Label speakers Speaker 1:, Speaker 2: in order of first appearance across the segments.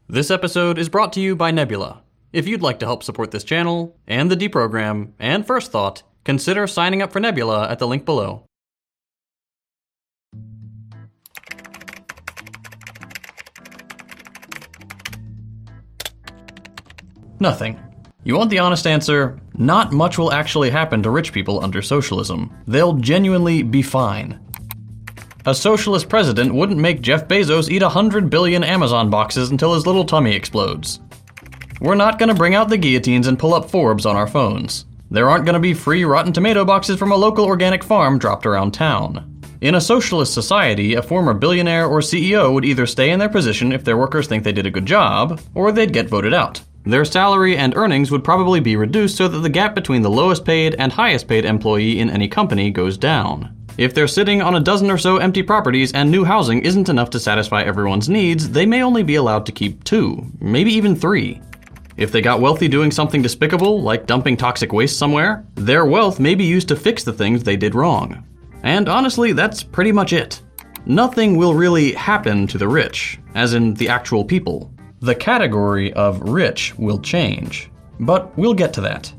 Speaker 1: This episode is brought to you by Nebula. If you'd like to help support this channel, and the Deprogram, and First Thought, consider signing up for Nebula at the link below. Nothing. You want the honest answer? Not much will actually happen to rich people under socialism. They'll genuinely be fine. A socialist president wouldn't make Jeff Bezos eat 100 billion Amazon boxes until his little tummy explodes. We're not gonna bring out the guillotines and pull up Forbes on our phones. There aren't gonna be free Rotten Tomato boxes from a local organic farm dropped around town. In a socialist society, a former billionaire or CEO would either stay in their position if their workers think they did a good job, or they'd get voted out. Their salary and earnings would probably be reduced so that the gap between the lowest paid and highest paid employee in any company goes down. If they're sitting on a dozen or so empty properties and new housing isn't enough to satisfy everyone's needs, they may only be allowed to keep 2, maybe even 3. If they got wealthy doing something despicable, like dumping toxic waste somewhere, their wealth may be used to fix the things they did wrong. And honestly, that's pretty much it. Nothing will really happen to the rich, as in the actual people. The category of rich will change, but we'll get to that.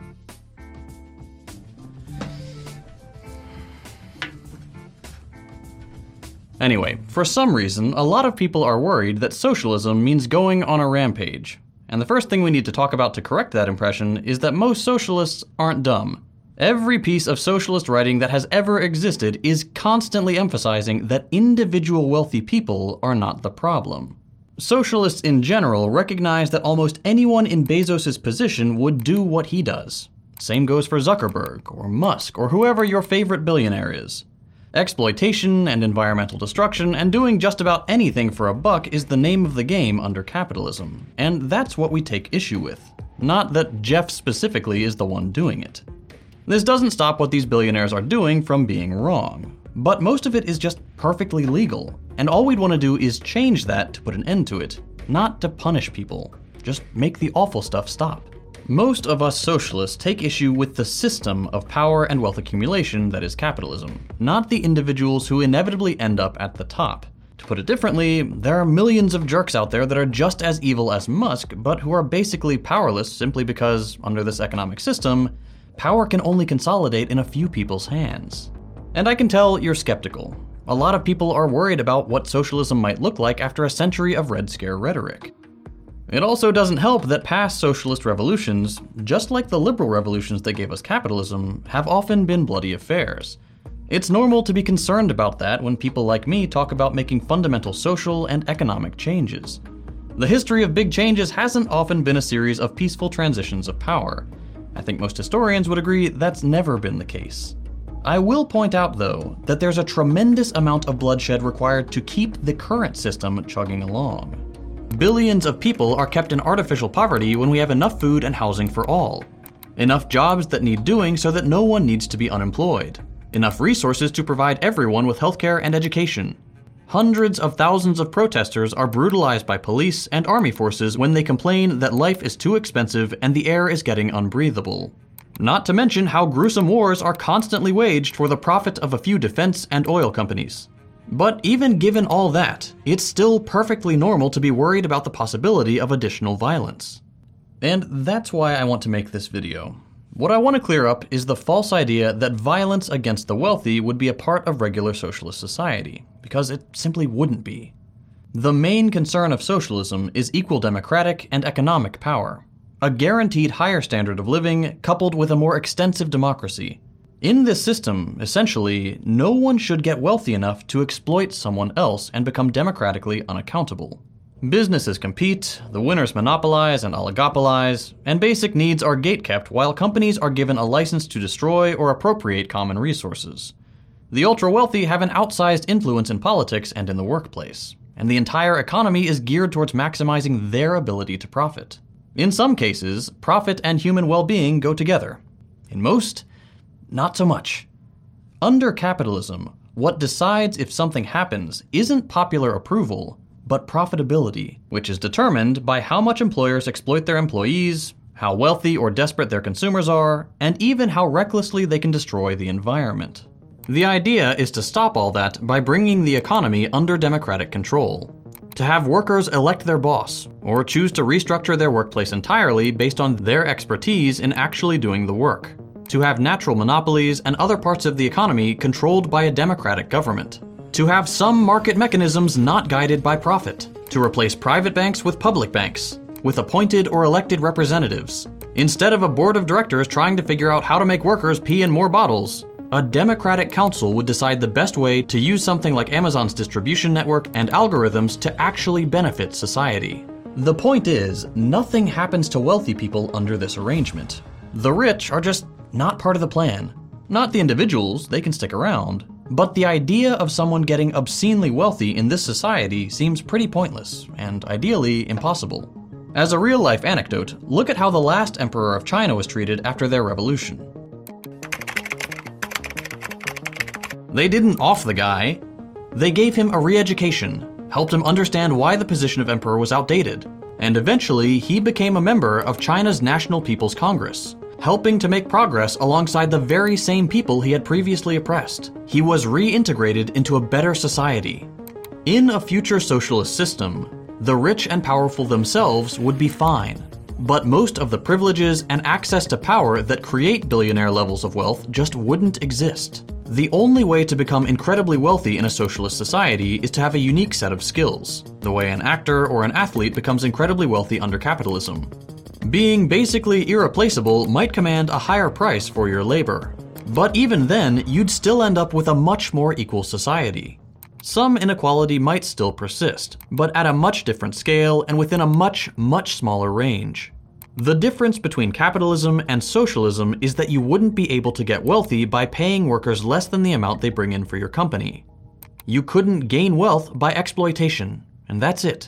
Speaker 1: Anyway, for some reason, a lot of people are worried that socialism means going on a rampage. And the first thing we need to talk about to correct that impression is that most socialists aren't dumb. Every piece of socialist writing that has ever existed is constantly emphasizing that individual wealthy people are not the problem. Socialists in general recognize that almost anyone in Bezos' position would do what he does. Same goes for Zuckerberg, or Musk, or whoever your favorite billionaire is. Exploitation and environmental destruction and doing just about anything for a buck is the name of the game under capitalism, and that's what we take issue with. Not that Jeff specifically is the one doing it. This doesn't stop what these billionaires are doing from being wrong, but most of it is just perfectly legal, and all we'd want to do is change that to put an end to it, not to punish people. Just make the awful stuff stop. Most of us socialists take issue with the system of power and wealth accumulation that is capitalism, not the individuals who inevitably end up at the top. To put it differently, there are millions of jerks out there that are just as evil as Musk, but who are basically powerless simply because, under this economic system, power can only consolidate in a few people's hands. And I can tell you're skeptical. A lot of people are worried about what socialism might look like after a century of Red Scare rhetoric. It also doesn't help that past socialist revolutions, just like the liberal revolutions that gave us capitalism, have often been bloody affairs. It's normal to be concerned about that when people like me talk about making fundamental social and economic changes. The history of big changes hasn't often been a series of peaceful transitions of power. I think most historians would agree that's never been the case. I will point out, though, that there's a tremendous amount of bloodshed required to keep the current system chugging along. Billions of people are kept in artificial poverty when we have enough food and housing for all. Enough jobs that need doing so that no one needs to be unemployed. Enough resources to provide everyone with healthcare and education. Hundreds of thousands of protesters are brutalized by police and army forces when they complain that life is too expensive and the air is getting unbreathable. Not to mention how gruesome wars are constantly waged for the profit of a few defense and oil companies. But even given all that, it's still perfectly normal to be worried about the possibility of additional violence. And that's why I want to make this video. What I want to clear up is the false idea that violence against the wealthy would be a part of regular socialist society, because it simply wouldn't be. The main concern of socialism is equal democratic and economic power, a guaranteed higher standard of living coupled with a more extensive democracy. In this system, essentially, no one should get wealthy enough to exploit someone else and become democratically unaccountable. Businesses compete, the winners monopolize and oligopolize, and basic needs are gatekept while companies are given a license to destroy or appropriate common resources. The ultra-wealthy have an outsized influence in politics and in the workplace, and the entire economy is geared towards maximizing their ability to profit. In some cases, profit and human well-being go together. In most, not so much. Under capitalism, what decides if something happens isn't popular approval, but profitability, which is determined by how much employers exploit their employees, how wealthy or desperate their consumers are, and even how recklessly they can destroy the environment. The idea is to stop all that by bringing the economy under democratic control. To have workers elect their boss, or choose to restructure their workplace entirely based on their expertise in actually doing the work. To have natural monopolies and other parts of the economy controlled by a democratic government. To have some market mechanisms not guided by profit. To replace private banks with public banks, with appointed or elected representatives. Instead of a board of directors trying to figure out how to make workers pee in more bottles, a democratic council would decide the best way to use something like Amazon's distribution network and algorithms to actually benefit society. The point is, nothing happens to wealthy people under this arrangement. The rich are just not part of the plan. Not the individuals, they can stick around. But the idea of someone getting obscenely wealthy in this society seems pretty pointless, and ideally impossible. As a real-life anecdote, look at how the last emperor of China was treated after their revolution. They didn't off the guy. They gave him a re-education, helped him understand why the position of emperor was outdated, and eventually he became a member of China's National People's Congress, helping to make progress alongside the very same people he had previously oppressed. He was reintegrated into a better society. In a future socialist system, the rich and powerful themselves would be fine, but most of the privileges and access to power that create billionaire levels of wealth just wouldn't exist. The only way to become incredibly wealthy in a socialist society is to have a unique set of skills, the way an actor or an athlete becomes incredibly wealthy under capitalism. Being basically irreplaceable might command a higher price for your labor, but even then, you'd still end up with a much more equal society. Some inequality might still persist, but at a much different scale and within a much smaller range. The difference between capitalism and socialism is that you wouldn't be able to get wealthy by paying workers less than the amount they bring in for your company. You couldn't gain wealth by exploitation, and that's it.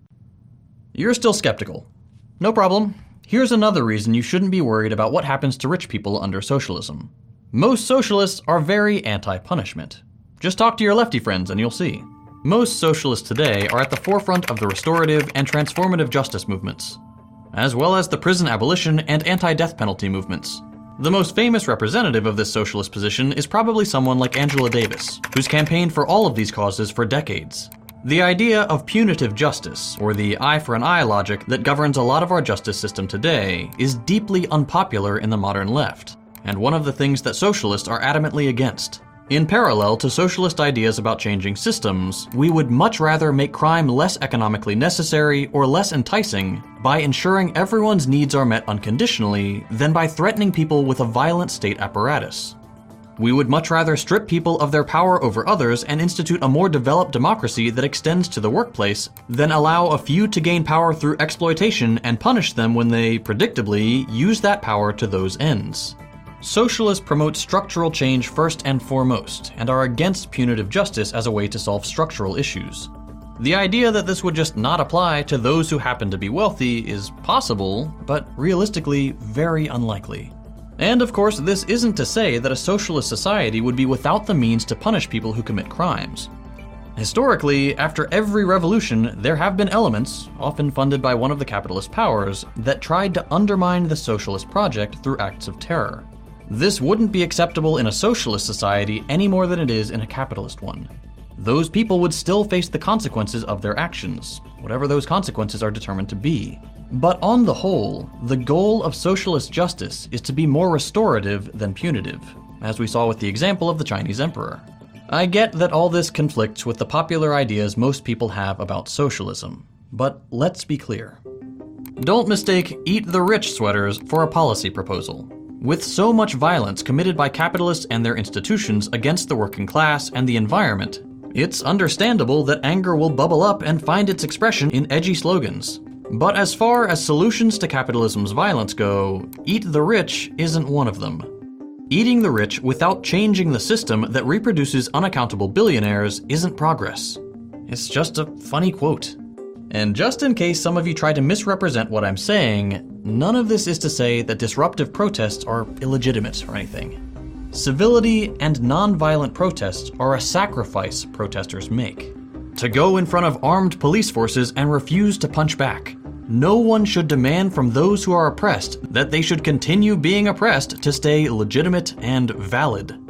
Speaker 1: You're still skeptical. No problem. Here's another reason you shouldn't be worried about what happens to rich people under socialism. Most socialists are very anti-punishment. Just talk to your lefty friends and you'll see. Most socialists today are at the forefront of the restorative and transformative justice movements, as well as the prison abolition and anti-death penalty movements. The most famous representative of this socialist position is probably someone like Angela Davis, who's campaigned for all of these causes for decades. The idea of punitive justice, or the eye for an eye logic that governs a lot of our justice system today, is deeply unpopular in the modern left, and one of the things that socialists are adamantly against. In parallel to socialist ideas about changing systems, we would much rather make crime less economically necessary or less enticing by ensuring everyone's needs are met unconditionally than by threatening people with a violent state apparatus. We would much rather strip people of their power over others and institute a more developed democracy that extends to the workplace than allow a few to gain power through exploitation and punish them when they, predictably, use that power to those ends. Socialists promote structural change first and foremost, and are against punitive justice as a way to solve structural issues. The idea that this would just not apply to those who happen to be wealthy is possible, but realistically very unlikely. And of course, this isn't to say that a socialist society would be without the means to punish people who commit crimes. Historically, after every revolution, there have been elements, often funded by one of the capitalist powers, that tried to undermine the socialist project through acts of terror. This wouldn't be acceptable in a socialist society any more than it is in a capitalist one. Those people would still face the consequences of their actions, whatever those consequences are determined to be. But on the whole, the goal of socialist justice is to be more restorative than punitive, as we saw with the example of the Chinese emperor. I get that all this conflicts with the popular ideas most people have about socialism, but let's be clear. Don't mistake eat the rich sweaters for a policy proposal. With so much violence committed by capitalists and their institutions against the working class and the environment, it's understandable that anger will bubble up and find its expression in edgy slogans. But as far as solutions to capitalism's violence go, eat the rich isn't one of them. Eating the rich without changing the system that reproduces unaccountable billionaires isn't progress. It's just a funny quote. And just in case some of you try to misrepresent what I'm saying, none of this is to say that disruptive protests are illegitimate or anything. Civility and non-violent protests are a sacrifice protesters make. To go in front of armed police forces and refuse to punch back. No one should demand from those who are oppressed that they should continue being oppressed to stay legitimate and valid.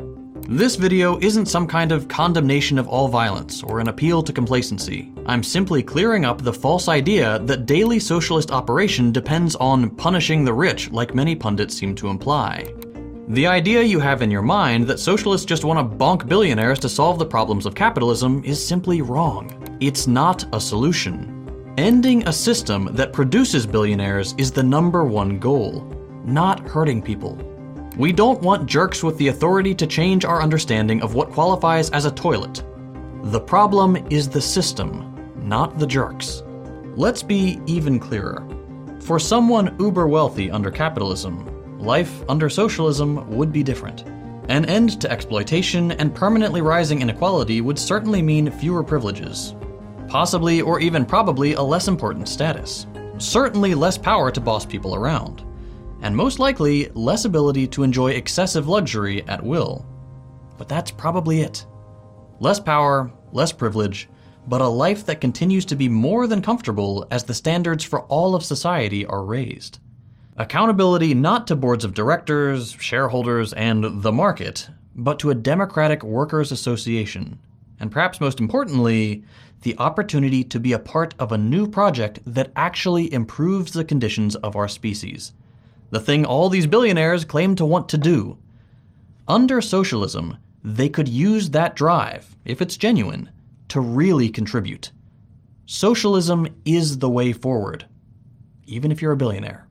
Speaker 1: This video isn't some kind of condemnation of all violence or an appeal to complacency. I'm simply clearing up the false idea that daily socialist operation depends on punishing the rich, like many pundits seem to imply. The idea you have in your mind that socialists just want to bonk billionaires to solve the problems of capitalism is simply wrong. It's not a solution. Ending a system that produces billionaires is the #1 goal, not hurting people. We don't want jerks with the authority to change our understanding of what qualifies as a toilet. The problem is the system, not the jerks. Let's be even clearer. For someone uber wealthy under capitalism, life under socialism would be different. An end to exploitation and permanently rising inequality would certainly mean fewer privileges. Possibly or even probably a less important status. Certainly less power to boss people around. And most likely, less ability to enjoy excessive luxury at will. But that's probably it. Less power, less privilege, but a life that continues to be more than comfortable as the standards for all of society are raised. Accountability not to boards of directors, shareholders, and the market, but to a democratic workers' association. And perhaps most importantly, the opportunity to be a part of a new project that actually improves the conditions of our species. The thing all these billionaires claim to want to do. Under socialism, they could use that drive, if it's genuine, to really contribute. Socialism is the way forward, even if you're a billionaire.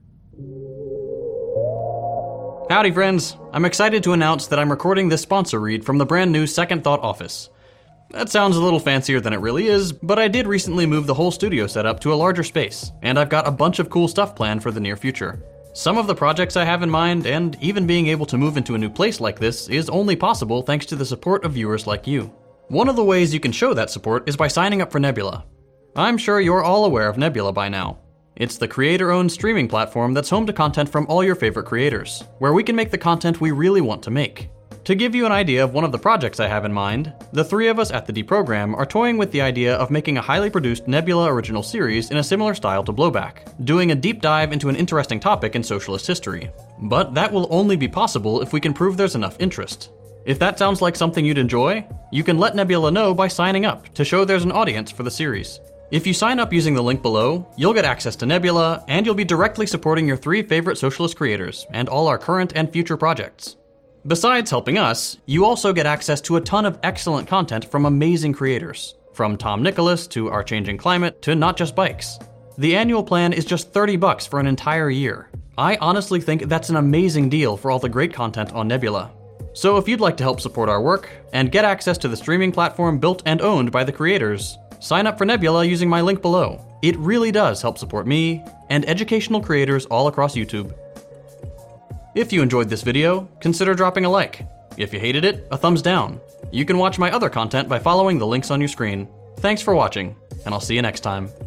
Speaker 1: Howdy friends, I'm excited to announce that I'm recording this sponsor read from the brand new Second Thought office. That sounds a little fancier than it really is, but I did recently move the whole studio setup to a larger space, and I've got a bunch of cool stuff planned for the near future. Some of the projects I have in mind, and even being able to move into a new place like this, is only possible thanks to the support of viewers like you. One of the ways you can show that support is by signing up for Nebula. I'm sure you're all aware of Nebula by now. It's the creator-owned streaming platform that's home to content from all your favorite creators, where we can make the content we really want to make. To give you an idea of one of the projects I have in mind, the three of us at the Deprogram are toying with the idea of making a highly produced Nebula original series in a similar style to Blowback, doing a deep dive into an interesting topic in socialist history. But that will only be possible if we can prove there's enough interest. If that sounds like something you'd enjoy, you can let Nebula know by signing up to show there's an audience for the series. If you sign up using the link below, you'll get access to Nebula, and you'll be directly supporting your three favorite socialist creators and all our current and future projects. Besides helping us, you also get access to a ton of excellent content from amazing creators, from Tom Nicholas to Our Changing Climate to Not Just Bikes. The annual plan is just $30 for an entire year. I honestly think that's an amazing deal for all the great content on Nebula. So if you'd like to help support our work and get access to the streaming platform built and owned by the creators, sign up for Nebula using my link below. It really does help support me and educational creators all across YouTube. If you enjoyed this video, consider dropping a like. If you hated it, a thumbs down. You can watch my other content by following the links on your screen. Thanks for watching, and I'll see you next time.